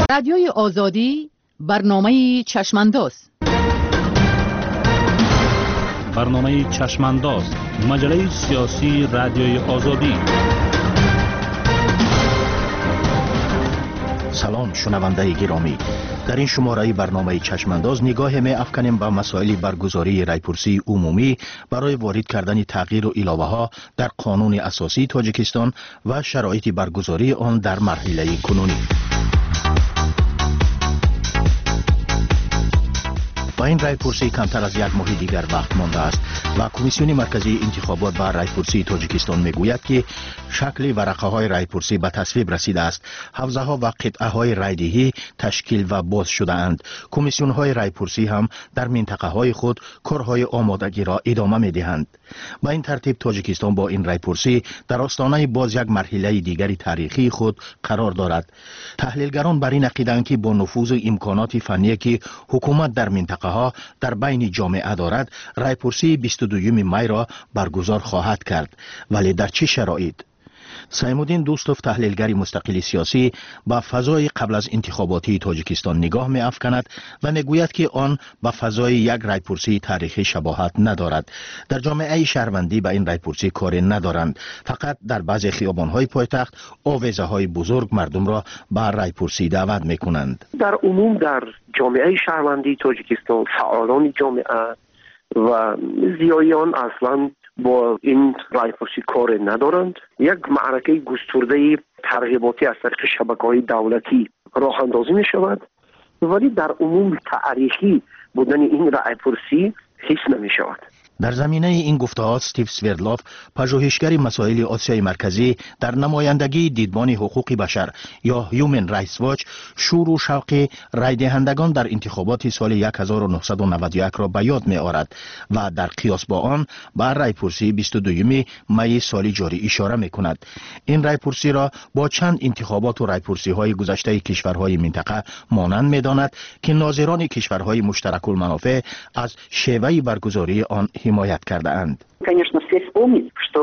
رادیوی آزادی برنامه چشمانداز. برنامه چشمانداز، مجله سیاسی رادیوی آزادی. سلام شنونده گرامی، در این شماره برنامه چشمانداز نگاه می افکنیم به مسائل برگزاری رایپرسی عمومی برای وارد کردن تغییر و علاوه ها در قانون اساسی تاجیکستان و شرایط برگزاری آن در مرحله کنونی. با این رایپرسی کمتر از یک ماه دیگر وقت مانده است و کمیسیون مرکزی انتخابات و رایپرسی تاجیکستان میگوید که شکل ورقه های رایپرسی به تصویب رسیده است. حوزه ها و قطعه های رایدهی تشکیل و باز شده اند. کمیسیون های رایپرسی هم در منطقه های خود کارهای آمادگی را ادامه می دهند. با این ترتیب تاجیکستان با این رایپرسی در آستانه باز یک مرحله دیگری تاریخی خود قرار دارد. تحلیلگران بر این عقیده‌اند که با نفوذ امکانات فنی که حکومت در منطقه ها در بین جامعه دارد، رایپرسی 22 می را برگزار خواهد کرد. ولی در چه شرایط؟ سیمودین دوستوف، تحلیلگر مستقل سیاسی، با فضای قبل از انتخاباتی تاجیکستان نگاه می افکند و میگوید که آن با فضای یک رایپرسی تاریخی شباهت ندارد. در جامعه شهروندی به این رایپرسی کاری ندارند، فقط در بعضی خیابان‌های پایتخت آویزه‌های بزرگ مردم را به رایپرسی دعوت می‌کنند. در عموم در جامعه شهروندی تاجیکستان فعالان جامعه و زیایان اصلا با این رایپرسی کار ندارند. یک معرکه گسترده ترغیباتی از طریق شبکه‌های دولتی راه اندازی می شود، ولی در عموم تاریخی بودن این رایپرسی حس نمی شود. در زمینه این گفته‌ها استیو سوردلوف، پژوهشگر مسائل آسیای مرکزی، در نمایندگی دیدبان حقوق بشر یا هیومن رایتس واچ شور و شوق رای دهندگان در انتخابات سال 1991 را به یاد می‌آورد و در قیاس با آن بر رایپرسی 22 می سال جاری اشاره می‌کند. این رایپرسی را با چند انتخابات و رایپرسی‌های گذشته کشورهای منطقه مانند می‌داند که ناظران کشورهای مشترک المنافع از شیوه برگزاری آن حمایت کرده اند. Конечно, все вспомнить, что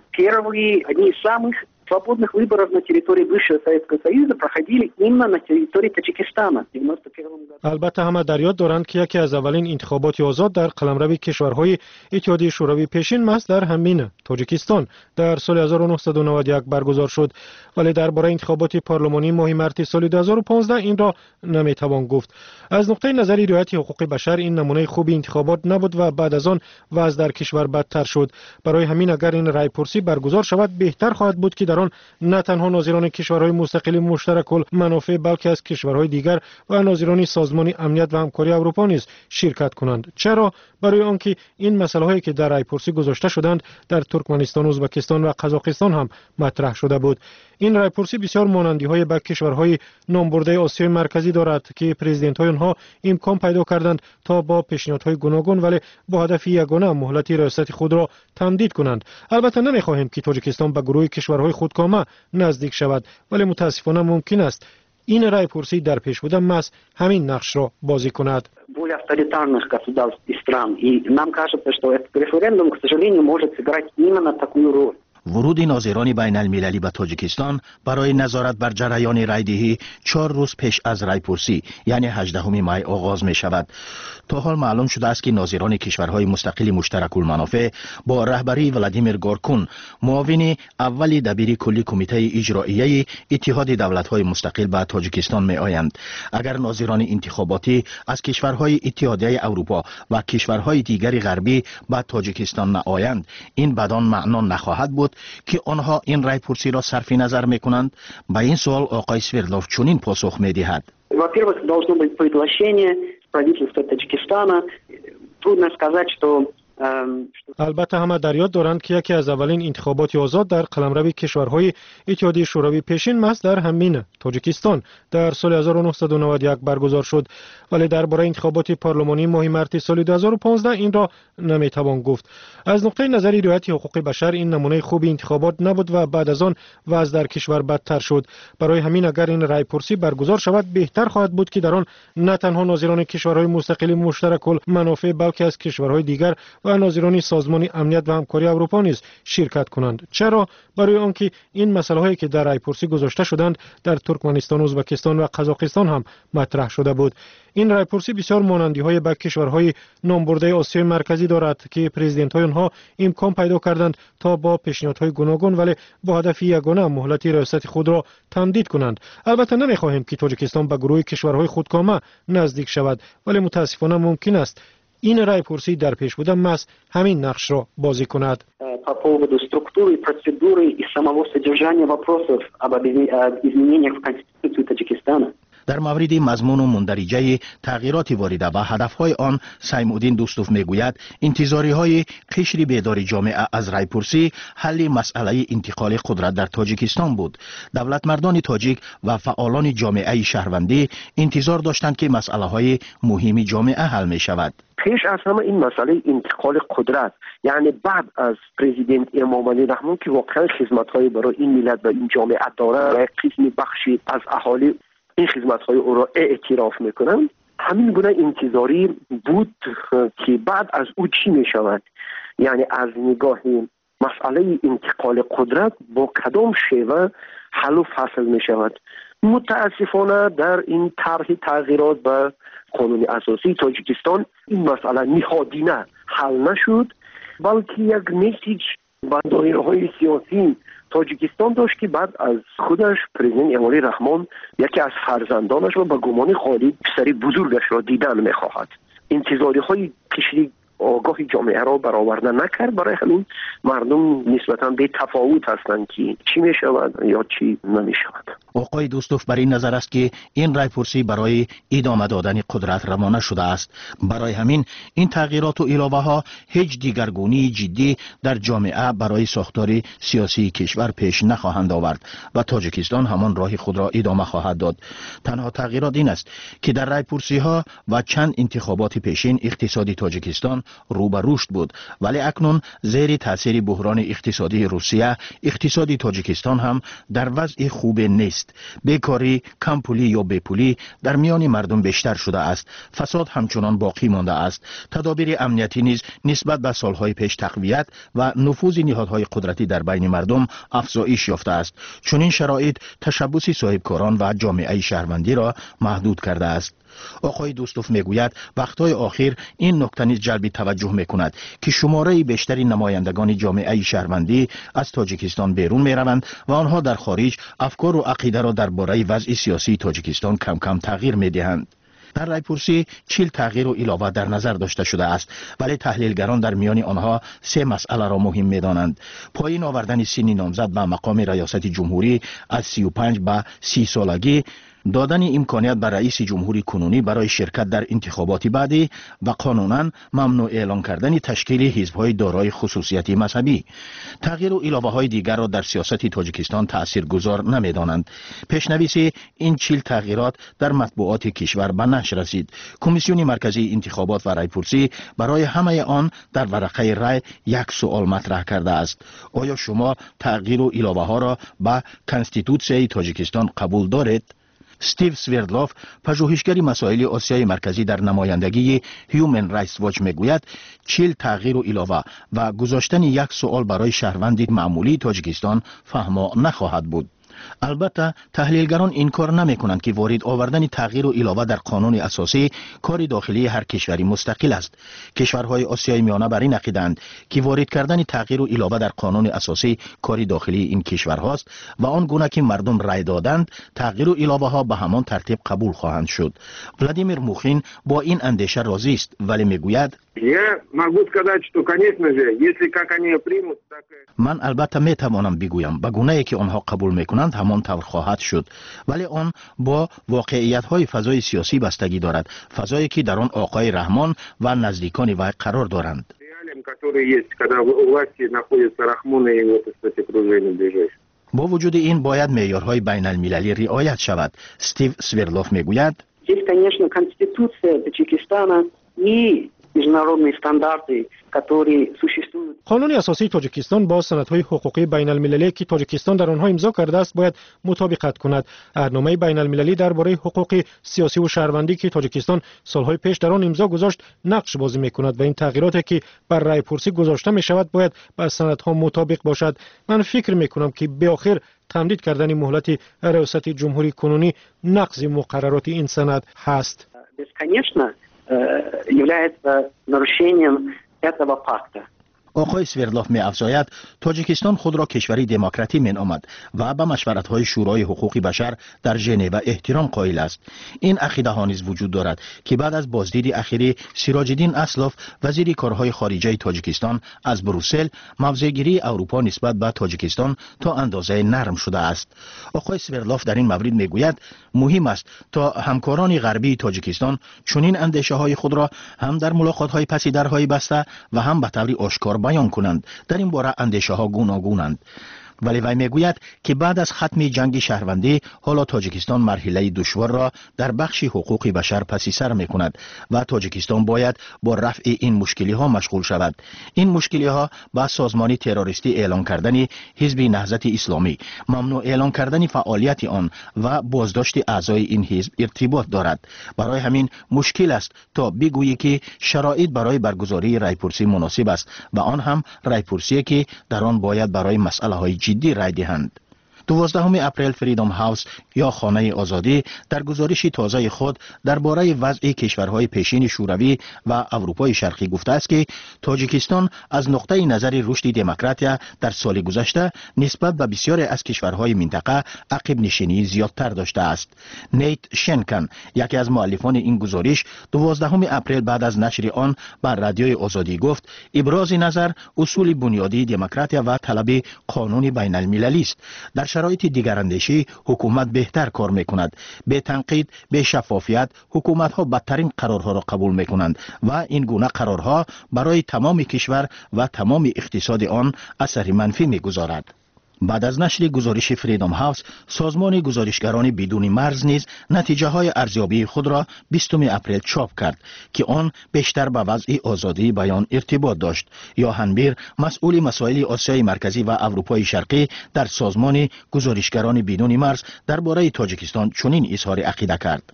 одни из самых свободных выборов на территории бывшего Советского Союза проходили именно на территории Таджикистана в 91 году. البته همه در یاد دارند که یکی از اولین انتخابات آزاد در قلمرو کشورهای اتحادیه شوروی پیشین محض در همین تاجیکستان در سال 1991 برگزار شد، ولی درباره انتخابات پارلمانی ماه مارس سال 2015 این را نمیتوان گفت. از نقطه نظر رعایت حقوق بشر این نمونه خوب انتخابات نبود و بعد از آن وضع در کشور بدتر شد. برای همین اگر این رایپرسی برگزار شود بهتر خواهد بود که در آن نه تنها ناظران کشورهای مستقل مشترک المنافع بلکه از کشورهای دیگر و ناظران سازمان امنیت و همکاری اروپا نیز شرکت کنند. چرا؟ برای آنکه این مسائلی که در رایپرسی گذاشته شدند در ترکمنستان، ازبکستان و قزاقستان هم مطرح شده بود. این رایپرسی بسیار مانندی‌های با کشورهای نامبرده آسیای مرکزی دارد که پرزیدنت‌های آنها امکان پیدا کردند تا با پیشنهادهای گوناگون ولی با هدف یگانه مهلت ریاست خود را تمدید کنند. البته نمی‌خواهیم که تاجیکستان به گروه کشورهای خودکامه نزدیک شود، ولی متاسفانه ممکن است این رایپرسی در پیش بوده محض همین نقش را بازی کند. Более авторитарных государств и стран. И нам кажется, что этот референдум, к сожалению, может сыграть именно такую роль. ورود ناظران بین المللی به تاجیکستان برای نظارت بر جریان رایدهی 4 روز پیش از رایپرسی یعنی 18 می آغاز می شود. تا حال معلوم شده است که ناظران کشورهای مستقل مشترک المنافع با رهبری ولادیمیر گورکون، معاون اول دبیر کلی کمیته اجرایی اتحاد دولت‌های مستقل به تاجیکستان می آیند. اگر ناظران انتخاباتی از کشورهای اتحادیه اروپا و کشورهای دیگر غربی به تاجیکستان نآیند، این بدان معنا نخواهد بود که آنها این رایپرسی را صرف نظر میکنند. به این سوال آقای سوردلوف چنین پاسخ میدهد: Во-первых, должно быть приглашение правительства Таджикистана. Трудно сказать, что البته همه در یاد دارند که یکی از اولین انتخابات آزاد در قلمرو کشورهای اتحادیه شوروی پیشین محض در همین تاجیکستان در سال 1991 برگزار شد، ولی درباره انتخابات پارلمانی ماه مارس سال 2015 این را نمیتوان گفت. از نقطه نظر رعایت حقوق بشر این نمونه خوب انتخابات نبود و بعد از آن وضع در کشور بدتر شد. برای همین اگر این رایپرسی برگزار شود بهتر خواهد بود که در آن نه تنها ناظران کشورهای مستقل مشترک المنافع بلکه از کشورهای دیگر و و ناظران سازمان امنیت و همکاری اروپا نیز شرکت کنند. چرا؟ برای آنکه این مسائلی که در رایپرسی گذاشته شدند در ترکمنستان، ازبکستان و قزاقستان هم مطرح شده بود. این رایپرسی بسیار مانندی‌های به کشورهای نامبرده آسیای مرکزی دارد که پرزیدنت‌های آنها امکان پیدا کردند تا با پیشنهادهای گوناگون ولی با هدف یگانه مهلت ریاست خود را تمدید کنند. البته نمی‌خواهیم که تاجیکستان به گروه کشورهای خودکامه نزدیک شود، ولی متاسفانه ممکن است این رایپرسی در پیش بوده محض همین نقش را بازی کند. По поводу структуры, процедуры и самого содержания вопросов об изменениях в Конституцию Таджикистана. در مورد مضمون و مندرجه تغییرات وارده و هدفهای آن سیمودین دوستوف میگوید انتظاری‌های قشر بیدار جامعه از رایپرسی حل مسئله انتقال قدرت در تاجیکستان بود. دولتمردان تاجیک و فعالان جامعه شهروندی انتظار داشتند که مسئله‌های مهم جامعه حل می شود. پیش از همه این مسئله انتقال قدرت، یعنی بعد از پرزیدنت امامعلی رحمان که واقعا خدمت‌های برای این ملت و این جامعه داره و قسمی بخشی از اهالی این خدمت‌های او را اعتراف میکنند، همین گونه انتظاری بود که بعد از او چی می شود، یعنی از نگاه مسئله انتقال قدرت با کدام شیوه حل و فصل می شود. متاسفانه در این طرح تغییرات به قانون اساسی تاجیکستان این مسئله نهادینه حل نشد، بلکه یک میسیج به دایره‌های سیاسی تاجیکستان داشت که بعد از خودش پرزیدنت امامعلی رحمان یکی از فرزندانش را به گمان خالی پسر بزرگش را دیدن می‌خواهد. انتظاری‌های قشری آگاه جامعه را برآورده نکرد، برای همین مردم نسبتاً به تفاوت هستند که چی می شود یا چی نمی شود. آقای دوستوف بر این نظر است که این رایپرسی برای ادامه دادن قدرت روانه شده است. برای همین این تغییرات و علاوه ها هیچ دیگرگونی جدی در جامعه برای ساختار سیاسی کشور پیش نخواهند آورد و تاجیکستان همان راه خود را ادامه خواهد داد. تنها تغییرات این است که در رایپرسی ها و چند انتخابات پیشین اقتصادی تاجیکستان رو به رشد بود، ولی اکنون زیر تاثیر بحران اقتصادی روسیه اقتصادی تاجیکستان هم در وضع خوب نیست. بیکاری، کمپولی یا بیپولی در میان مردم بیشتر شده است. فساد همچنان باقی مانده است. تدابیر امنیتی نیز نسبت به سالهای پیش تقویت و نفوذ نهادهای قدرتی در بین مردم افزایش یافته است. چون این شرایط تشبث صاحبکاران و جامعه شهروندی را محدود کرده است. آقای دوستوف میگوید وقتهای آخر این نکته نیز جلب توجه میکند که شماره بیشتری نمایندگان جامعه شهروندی از تاجیکستان بیرون میروند و آنها در خارج افکار و عقیده را درباره وضع سیاسی تاجیکستان کم کم تغییر میدهند. در رایپرسی 40 تغییر و علاوه در نظر داشته شده است، ولی تحلیلگران در میان آنها 3 مسئله را مهم می‌دانند. پایین آوردن سن نامزد به مقام ریاست جمهوری از 35 به 30 سالگی، دادن امکانیت به رئیس جمهوری کنونی برای شرکت در انتخابات بعدی و قانونا ممنوع اعلان کردن تشکیل حزب‌های دارای خصوصیت مذهبی. تغییر و علاوه‌های دیگر را در سیاست تاجیکستان تاثیرگذار نمی‌دانند. پیش‌نویس این 40 تغییرات در مطبوعات کشور به نشر رسید. کمیسیون مرکزی انتخابات و رایپرسی برای همه آن در ورقه رای یک سوال مطرح کرده است: آیا شما تغییر و علاوه‌ها را به کنستیتوسیای تاجیکستان قبول دارید؟ استیو سویردلوف، پژوهشگر مسائل آسیای مرکزی در نمایندگی هیومن رایتس واچ میگوید 40 تغییر و علاوه و گذاشتن یک سوال برای شهروند معمولی تاجیکستان فهما نخواهد بود. البته تحلیلگران انکار نمی‌کنند که وارد آوردن تغییر و علاوه در قانون اساسی کار داخلی هر کشوری مستقل است. کشورهای آسیای میانه بر این عقیده‌اند که وارد کردن تغییر و علاوه در قانون اساسی کار داخلی این کشورهاست و آن گونه که مردم رای دادند تغییر و علاوه ها به همان ترتیب قبول خواهند شد. ولادیمیر موخین با این اندیشه راضی است، ولی میگوید من البته میتوانم بگویم به گونه‌ای که آنها قبول میکنند همان طور خواهد شد، ولی آن با واقعیت‌های فضای سیاسی بستگی دارد، فضایی که در آن آقای رحمان و نزدیکان وی قرار دارند. با وجود این باید معیارهای بین المللی رعایت شود. استیو سویردلوف میگوید Здесь, конечно, Конституция Таджикистана и международные стандарты которые существуют. قانون اساسی تاجیکستان با سندهای حقوقی بین المللی که تاجیکستان در آنها امضا کرده است باید مطابقت کند. عهدنامه بین المللی درباره حقوق سیاسی و شهروندی که تاجیکستان سالهای پیش در آن امضا گذاشت نقش بازی می‌کند و این تغییراتی که بر رای پرسی گذاشته می‌شود باید با سندها مطابق باشد. من فکر می‌کنم که به آخر تمدید کردن مهلت ریاست جمهوری کنونی نقض مقررات این سند هست. Конечно, является нарушением этого пакта. آقای سویرلوف می افزاید تاجیکستان خود را کشوری دموکراتی می نامد و به مشورت‌های شورای حقوق بشر در ژنو احترام قائل است. این عقیده ها نیز وجود دارد که بعد از بازدید اخیری سیراج الدین اسلاف وزیر کارهای خارجه تاجیکستان از بروسل، موضع‌گیری اروپا نسبت به تاجیکستان تا اندازه نرم شده است. آقای سویرلوف در این مورد می گوید مهم است تا همکاران غربی تاجیکستان چنین اندیشه‌های خود را هم در ملاقات‌های پس درهای بسته و هم به طور آشکار بیان کنند. در این باره اندیشه ها گوناگونند. ولی وی میگوید که بعد از ختم جنگ شهروندی حالا تاجیکستان مرحله دشوار را در بخش حقوق بشر پسی سر می کند و تاجیکستان باید با رفع این مشکلی ها مشغول شود. این مشکلی ها با سازمان تروریستی اعلان کردن حزب نهضت اسلامی، ممنوع اعلان کردن فعالیت آن و بازداشت اعضای این حزب ارتباط دارد. برای همین مشکل است تا بگویی که شرایط برای برگزاری رایپرسی مناسب است و آن هم رایپرسی که در آن باید برای مسئله های جدی رای دهند. 12 اپریل فریدم هاوس یا خانه آزادی در گزارش تازه خود درباره وضع کشورهای پیشین شوروی و اروپای شرقی گفته است که تاجیکستان از نقطه نظر رشد دموکراتیا در سال گذشته نسبت به بسیاری از کشورهای منطقه عقب نشینی زیادتر داشته است. نیت شنکن، یکی از مؤلفان این گزارش، 12 اپریل بعد از نشر آن بر رادیوی آزادی گفت ابراز نظر اصول بنیادی دموکراتیا و طلب قانون بین المللی است. در شرایط دیگراندیشی حکومت بهتر کار میکند. به تنقید، به شفافیت حکومت ها بدترین قرارها را قبول میکنند و این گونه قرارها برای تمام کشور و تمام اقتصاد آن اثر منفی میگذارد. بعد از نشر گزارش فریدم هاوس، سازمان گزارشگران بدون مرز نیز نتیجه های ارزیابی خود را 20 اپریل چاپ کرد که آن بیشتر به وضع آزادی بیان ارتباط داشت. یوهان بیر، مسئول مسائل آسیای مرکزی و اروپای شرقی در سازمان گزارشگران بدون مرز، درباره تاجیکستان چنین اظهار عقیده کرد: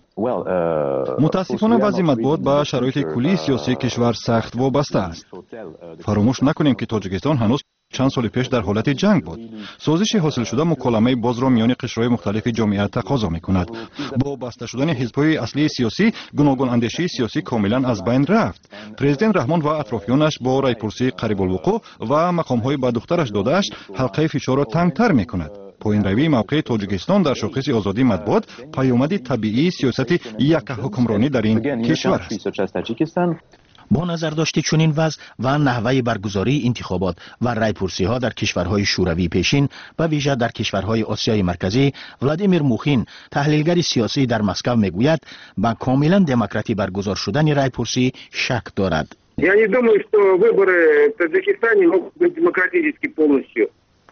متاسفانه وضع مطبوعات به شرایط کلی سیاسی کشور سخت وابسته است. فراموش نکنیم که تاجیکستان هنوز چند سال پیش در حالت جنگ بود. سازش حاصل شده مکالمه باز را میان قشرهای مختلف جامعه تقاضا میکند. با بسته شدن حزب‌های اصلی سیاسی، گوناگون اندیشه سیاسی کاملا از بین رفت. پرزیدنت رحمان و اطرافیانش با رایپرسی قریب الوقوع و مقام‌های به دخترش داده‌اش حلقه فشار را تنگتر میکند. پایین روی موقع تاجیکستان در شاخص آزادی مطبوعات پیامد طبیعی سیاست یک حکمرانی در این کشور است. با نظر داشته چنین وضع و نحوه برگزاری انتخابات و رایپرسی ها در کشورهای شوروی پیشین و ویژه در کشورهای آسیای مرکزی، ولادیمیر موخین، تحلیلگر سیاسی در مسکو میگوید با کاملا دموکراتی برگزار شدن رایپرسی شک دارد. Я не думаю, что выборы в Таджикистане могут быть демократически полностью.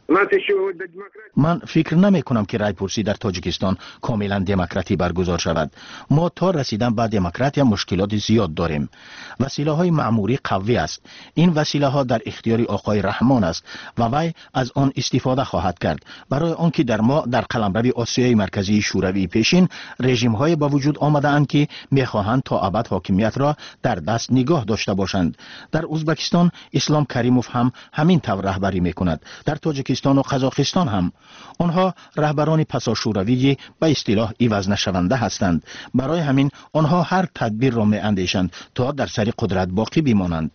من فکر نمی کنم که رایپرسی در تاجیکستان کاملا دموکراتی برگزار شود. ما تا رسیدن به دموکراتی مشکلات زیاد داریم. وسیله های معمولی قوی است. این وسیله ها در اختیار آقای رحمان است و وی از آن استفاده خواهد کرد. برای آنکه در ما در قلمرو آسیای مرکزی شوروی پیشین رژیم های با وجود آمده اند که میخواهند تا ابد حاکمیت را در دست نگاه داشته باشند. در ازبکستان اسلام کریموف هم همین طور رهبری میکند. در تاجیکستان و قزاقستان هم آنها رهبران پسا شوروی به اصطلاح عوض نشونده هستند. برای همین آنها هر تدبیر را می اندیشند تا در سر قدرت باقی بمانند.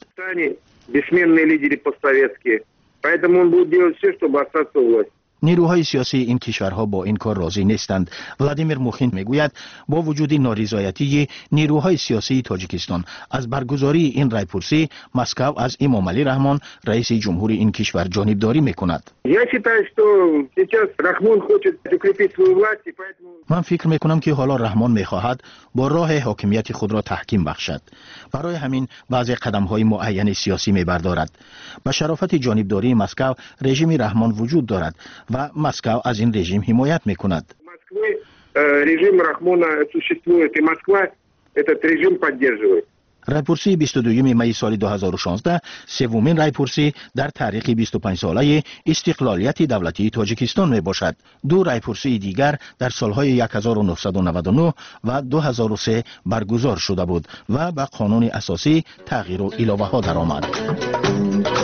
نیروهای سیاسی این کشورها با این کار راضی نیستند. ولادیمیر موخین میگوید با وجود نارضایتی نیروهای سیاسی تاجیکستان از برگزاری این رایپرسی، مسکو از امام علی رحمان رئیس جمهور این کشور جانبداری میکند. من فکر میکنم که حالا رحمان میخواهد با راه حاکمیت خود را تحکیم بخشد. برای همین بعضی قدم‌های معین سیاسی میبردارد. به شرافت جانبداری مسکو رژیم رحمان وجود دارد و مسکو از این رژیم حمایت میکند. رژیم رحمانا существует и Москва этот режим поддерживает. رایپرسی 22 می سال 2016 سومین رایپرسی در تاریخ 25 ساله استقلالیت دولتی تاجیکستان می باشد. دو رایپرسی دیگر در سالهای 1999 و 2003 برگزار شده بود و به قانون اساسی تغییر و اضافه ها درآمد.